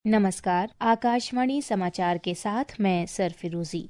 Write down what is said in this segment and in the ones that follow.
नमस्कार, आकाशवाणी समाचार के साथ मैं सरफिरोजी।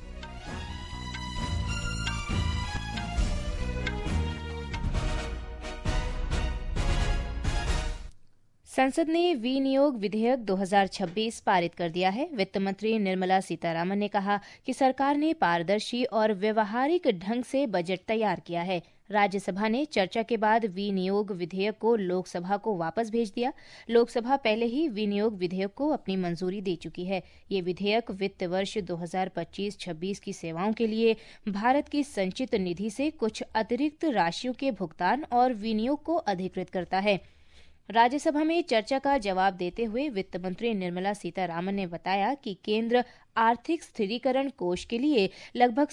संसद ने विनियोग विधेयक 2026 पारित कर दिया है। वित्त मंत्री निर्मला सीतारामन ने कहा कि सरकार ने पारदर्शी और व्यवहारिक ढंग से बजट तैयार किया है। राज्यसभा ने चर्चा के बाद विनियोग विधेयक को लोकसभा को वापस भेज दिया। लोकसभा पहले ही विनियोग विधेयक को अपनी मंजूरी दे चुकी है। ये विधेयक वित्त वर्ष 2025-26 की सेवाओं के लिए भारत की संचित निधि से कुछ अतिरिक्त राशियों के भुगतान और विनियोग को अधिकृत करता है। राज्यसभा में चर्चा का जवाब देते हुए वित्त मंत्री निर्मला सीतारामन ने बताया कि केंद्र आर्थिक स्थिरीकरण कोष के लिए लगभग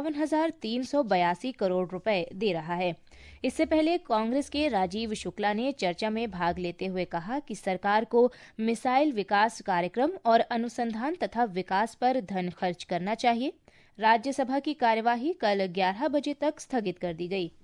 57,382 करोड़ रुपए दे रहा है। इससे पहले कांग्रेस के राजीव शुक्ला ने चर्चा में भाग लेते हुए कहा कि सरकार को मिसाइल विकास कार्यक्रम और अनुसंधान तथा विकास पर धन खर्च करना चाहिए। राज्यसभा की कार्यवाही कल 11 बजे तक स्थगित कर दी गई।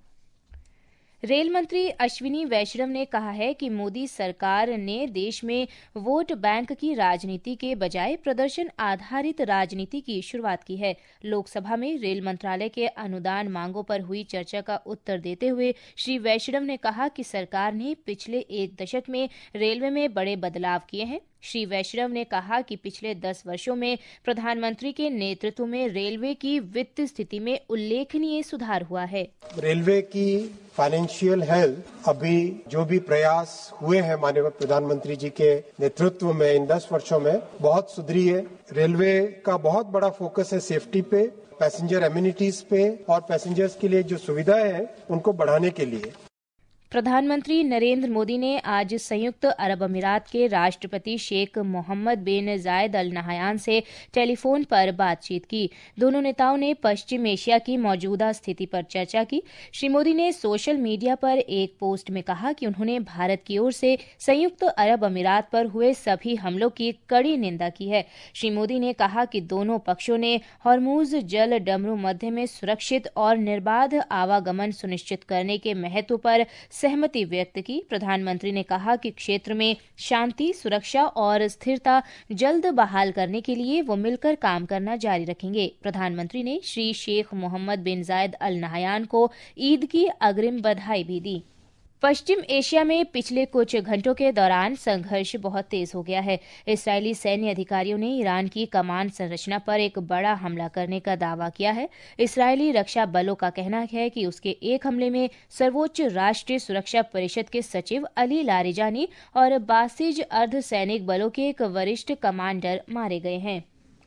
रेल मंत्री अश्विनी वैष्णव ने कहा है कि मोदी सरकार ने देश में वोट बैंक की राजनीति के बजाय प्रदर्शन आधारित राजनीति की शुरुआत की है। लोकसभा में रेल मंत्रालय के अनुदान मांगों पर हुई चर्चा का उत्तर देते हुए श्री वैष्णव ने कहा कि सरकार ने पिछले एक दशक में रेलवे में बड़े बदलाव किए हैं। श्री वैष्णव ने कहा कि पिछले 10 वर्षों में प्रधानमंत्री के नेतृत्व में रेलवे की वित्त स्थिति में उल्लेखनीय सुधार हुआ है। रेलवे की फाइनेंशियल हेल्थ अभी जो भी प्रयास हुए हैं माननीय प्रधानमंत्री जी के नेतृत्व में इन 10 वर्षों में बहुत सुधरी है। रेलवे का बहुत बड़ा फोकस है सेफ्टी पे, पैसेंजर एमिनिटीज पे और पैसेंजर्स के लिए जो सुविधाएं हैं उनको बढ़ाने के लिए। प्रधानमंत्री नरेंद्र मोदी ने आज संयुक्त अरब अमीरात के राष्ट्रपति शेख मोहम्मद बिन जायद अल नहयान से टेलीफोन पर बातचीत की। दोनों नेताओं ने पश्चिम एशिया की मौजूदा स्थिति पर चर्चा की। श्री मोदी ने सोशल मीडिया पर एक पोस्ट में कहा कि उन्होंने भारत की ओर से संयुक्त अरब अमीरात पर हुए सभी हमलों की कड़ी निंदा की है। श्री मोदी ने कहा कि दोनों पक्षों ने हॉर्मुज जल डमरू मध्य में सुरक्षित और निर्बाध आवागमन सुनिश्चित करने के महत्व पर सहमति व्यक्त की। प्रधानमंत्री ने कहा कि क्षेत्र में शांति, सुरक्षा और स्थिरता जल्द बहाल करने के लिए वो मिलकर काम करना जारी रखेंगे। प्रधानमंत्री ने श्री शेख मोहम्मद बिन जायद अल नहयान को ईद की अग्रिम बधाई भी दी। पश्चिम एशिया में पिछले कुछ घंटों के दौरान संघर्ष बहुत तेज हो गया है। इस्राएली सैन्य अधिकारियों ने ईरान की कमान संरचना पर एक बड़ा हमला करने का दावा किया है। इस्राएली रक्षा बलों का कहना है कि उसके एक हमले में सर्वोच्च राष्ट्रीय सुरक्षा परिषद के सचिव अली लारिजानी और बासिज अर्धसैनिक बलों के एक वरिष्ठ कमांडर मारे गए हैं।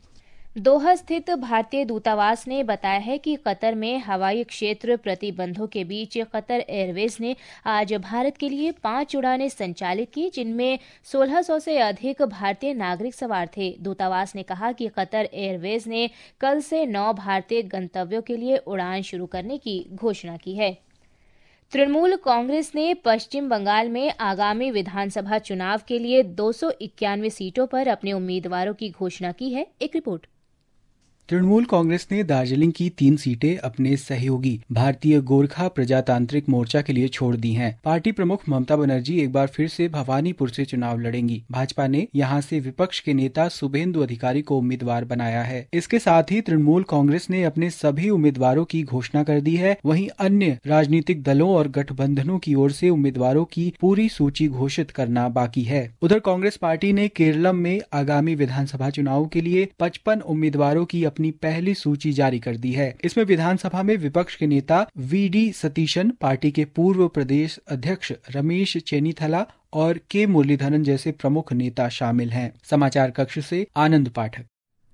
दोहा स्थित भारतीय दूतावास ने बताया है कि कतर में हवाई क्षेत्र प्रतिबंधों के बीच कतर एयरवेज ने आज भारत के लिए 5 उड़ानें संचालित की, जिनमें 1600 से अधिक भारतीय नागरिक सवार थे। दूतावास ने कहा कि कतर एयरवेज ने कल से 9 भारतीय गंतव्यों के लिए उड़ान शुरू करने की घोषणा की है। तृणमूल कांग्रेस ने पश्चिम बंगाल में आगामी विधानसभा चुनाव के लिए 291 सीटों पर अपने उम्मीदवारों की घोषणा की है। एक रिपोर्ट। तृणमूल कांग्रेस ने दार्जिलिंग की 3 सीटें अपने सहयोगी भारतीय गोरखा प्रजातांत्रिक मोर्चा के लिए छोड़ दी हैं। पार्टी प्रमुख ममता बनर्जी एक बार फिर से भवानीपुर से चुनाव लड़ेंगी। भाजपा ने यहां से विपक्ष के नेता शुभेंदु अधिकारी को उम्मीदवार बनाया है। इसके साथ ही तृणमूल कांग्रेस ने अपने सभी उम्मीदवारों की घोषणा कर दी है। वहीं अन्य राजनीतिक दलों और गठबंधनों की ओर से उम्मीदवारों की पूरी सूची घोषित करना बाकी है। उधर कांग्रेस पार्टी ने केरलम में आगामी विधानसभा चुनाव के लिए 55 उम्मीदवारों की अपनी पहली सूची जारी कर दी है। इसमें विधानसभा में विपक्ष के नेता वीडी सतीशन, पार्टी के पूर्व प्रदेश अध्यक्ष रमेश चेन्नीथला और के मुरलीधरन जैसे प्रमुख नेता शामिल हैं। समाचार कक्ष से आनंद पाठक।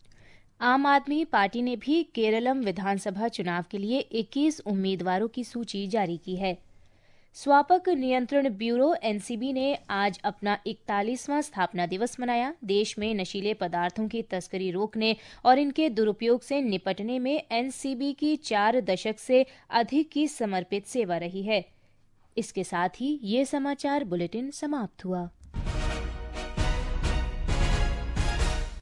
आम आदमी पार्टी ने भी केरलम विधानसभा चुनाव के लिए 21 उम्मीदवारों की सूची जारी की है। स्वापक नियंत्रण ब्यूरो एनसीबी ने आज अपना 41वां स्थापना दिवस मनाया। देश में नशीले पदार्थों की तस्करी रोकने और इनके दुरुपयोग से निपटने में एनसीबी की 4 दशक से अधिक की समर्पित सेवा रही है। इसके साथ ही ये समाचार बुलेटिन समाप्त हुआ।